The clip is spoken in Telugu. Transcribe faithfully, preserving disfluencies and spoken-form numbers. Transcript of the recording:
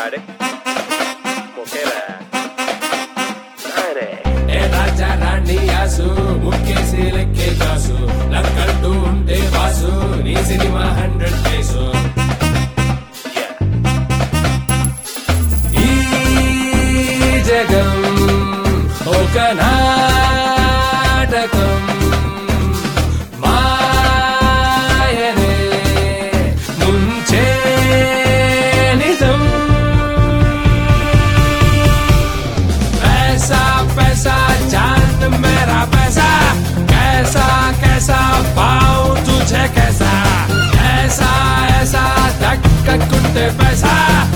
పాడే ఓకేరా ఏ రాజా రాణి యాసు ముక్కేసి లెక్కే కాసు లక్కంటూ ఉంటే వాసు నీ సినిమా హండ్రెడ్ పేసు ఈ జగం ఒక నాటకం మాయనే ముంచే నిజం पैसा पैसा जान मेरा पैसा कैसा कैसा पाऊं तुझे कैसा ऐसा ऐसा धक्का कुत्ते पैसा